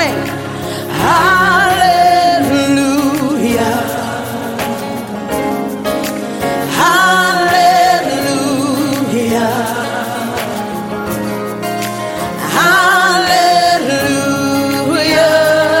sing. Hallelujah. Hallelujah. Hallelujah.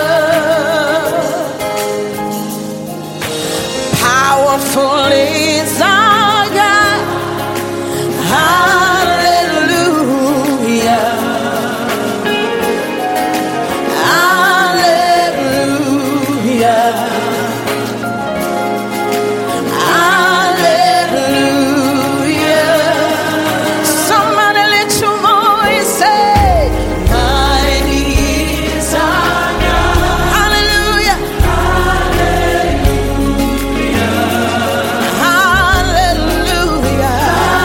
Powerful is our God. Hallelujah. Hallelujah. Hallelujah. Somebody let your voice say, mighty is our God. Hallelujah. Hallelujah. Hallelujah.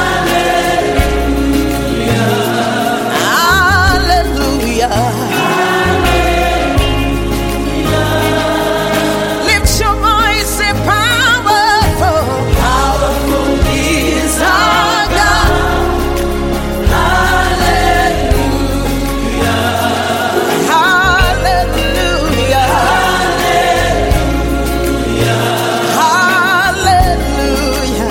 Lift your voice, say powerful. Powerful is our God. Hallelujah. Hallelujah. Hallelujah.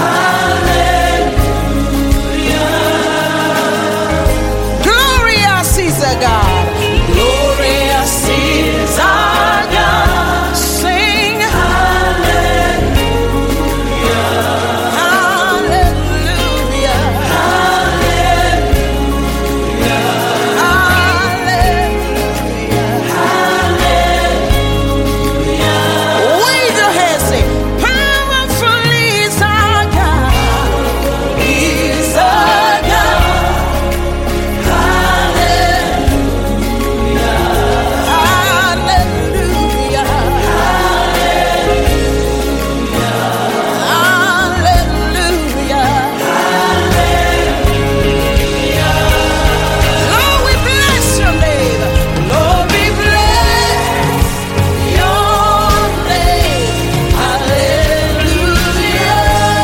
Hallelujah. Glorious is our God. Glorious is our God. Sing hallelujah. Hallelujah. Hallelujah. Hallelujah. Wave your hands, sing. Powerful is our God. Is our God. Hallelujah. Hallelujah. Lord, we bless your name. Lord, we bless your name. Hallelujah.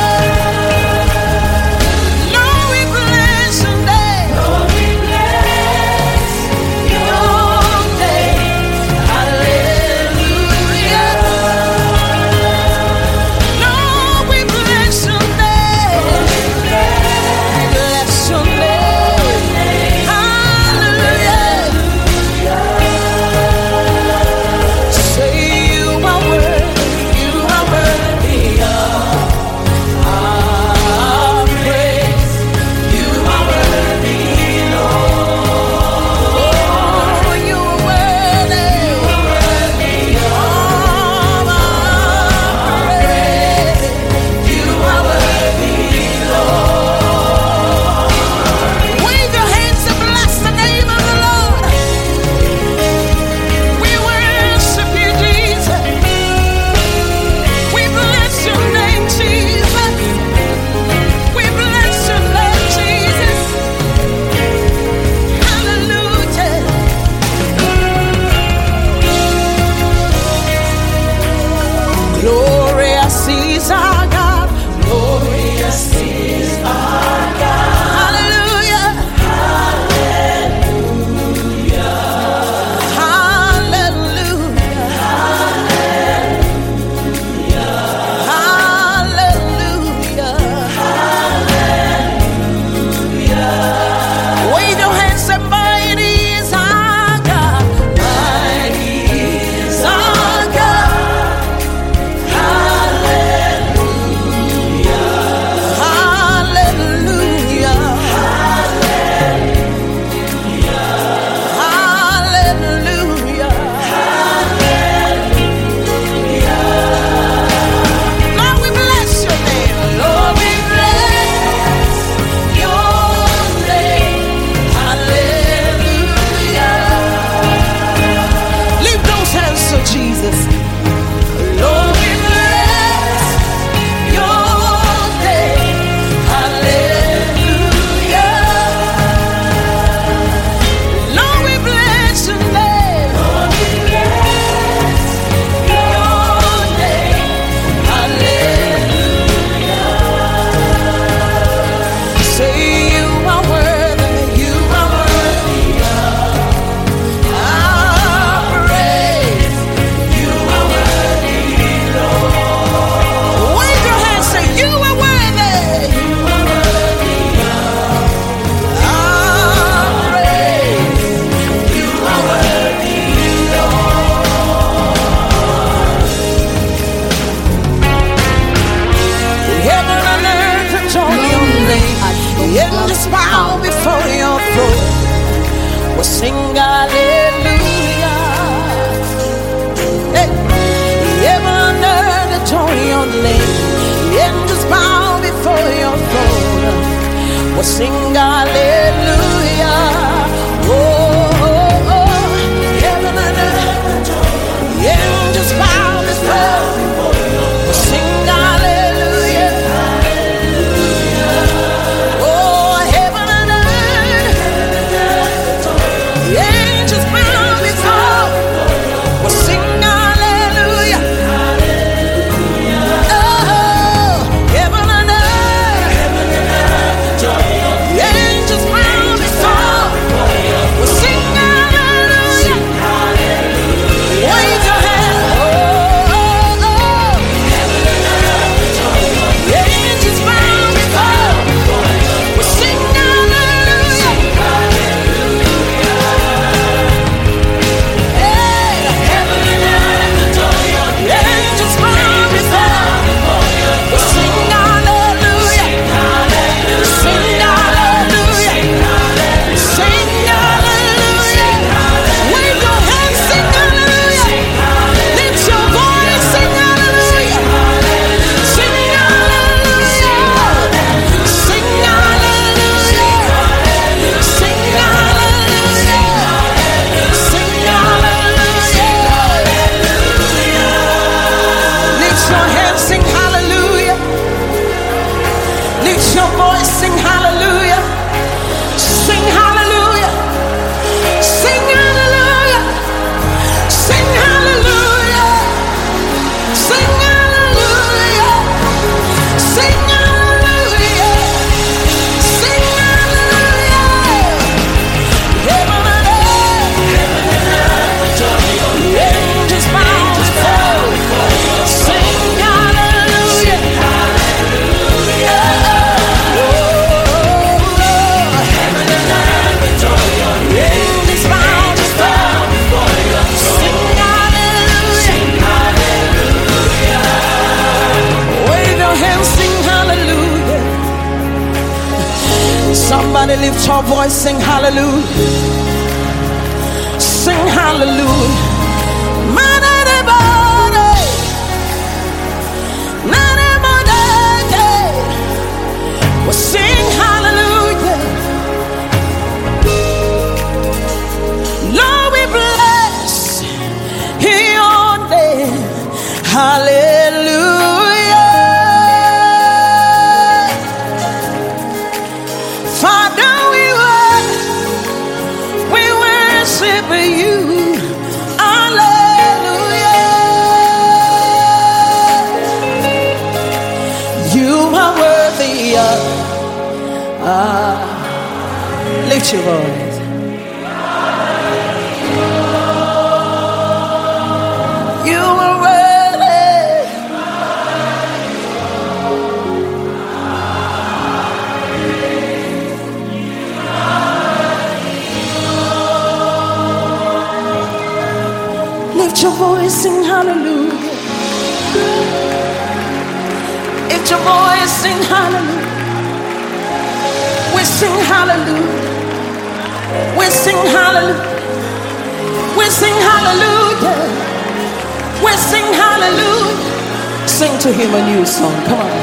Lord, we bless your name. Lord, we bless your name. Hallelujah. Lord, we bless your name. Bless your name. Hallelujah. Say you are worthy of our praise. You are worthy, Lord. Oh, you are worthy of our praise. You are worthy, Lord. Wave your hands and bless the name of the Lord. We worship you, Jesus. We bless your name, Jesus. We bless your name, Jesus. Hallelujah. Glorious is our God. Glorious is our God. Hallelujah. Hallelujah. Hallelujah. Hallelujah. Wave your hands and mighty is our God. Mighty is our God. Hallelujah. Hallelujah. Hallelujah. Lord, we bless your name. Lord, we bless your name. Hallelujah. Lift those hands to Jesus. Lord, we bless your name. Hallelujah. Lord, we bless your name. We'll sing hallelujah. Oh, oh, oh. Heaven and earth, the angels bow before. We'll sing hallelujah. Oh, heaven and earth, the angels bow before. We'll sing hallelujah. Oh, heaven and earth, the angels bow before. We'll sing hallelujah. Wave your hand. Oh, oh, oh. The angels bow before. We'll sing hallelujah. Hey, heaven and earth adore you. The angels bow before. We'll sing hallelujah. Sing hallelujah. Sing hallelujah. Wave your hands, sing hallelujah. Lift your voice, sing hallelujah. Sing hallelujah. Sing hallelujah. Sing hallelujah. Sing hallelujah. Lift your hands, sing hallelujah. Lift your voice, sing hallelujah. Sing hallelujah. Sing hallelujah. Sing hallelujah. Sing hallelujah. Sing hallelujah. Sing hallelujah. Heaven and earth, the angels bow before. Sing hallelujah. Oh, heaven and earth, the angels bow before. Sing hallelujah. Wave your hands, sing hallelujah. Somebody lift your voice, sing hallelujah. Sing hallelujah. Man, anybody, not anybody, we'll sing hallelujah. Lord, we bless your name. Hallelujah. Father, we worship you. Hallelujah. You are worthy of. Lift your voice. You are worthy. Lift your voice, sing hallelujah. Lift your voice, sing hallelujah. We sing hallelujah. We sing hallelujah. We sing hallelujah. We sing hallelujah. Sing to him a new song. Come on.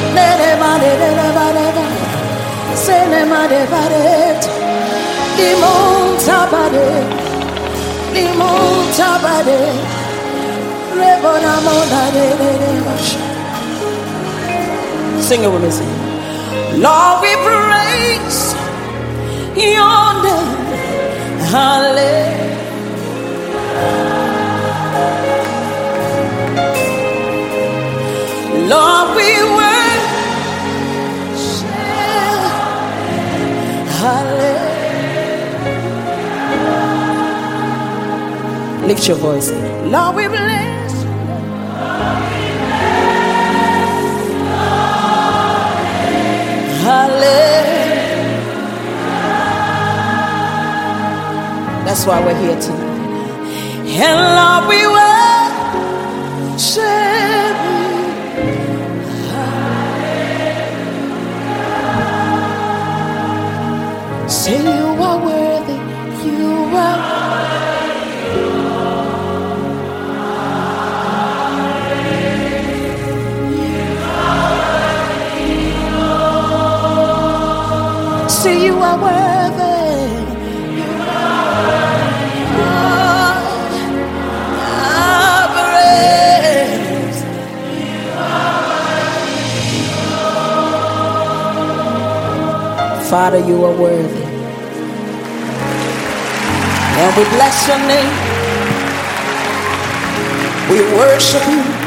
Sing it with me. Sing. Lord, we praise your name. Hallelujah. Lord, we worship. Hallelujah. Lift your voice. Lord, we bless. Hallelujah. That's why we're here tonight. And Lord, we worship you. Say you are worthy. You are. you are worthy. Father, you are worthy. And we bless your name. We worship you.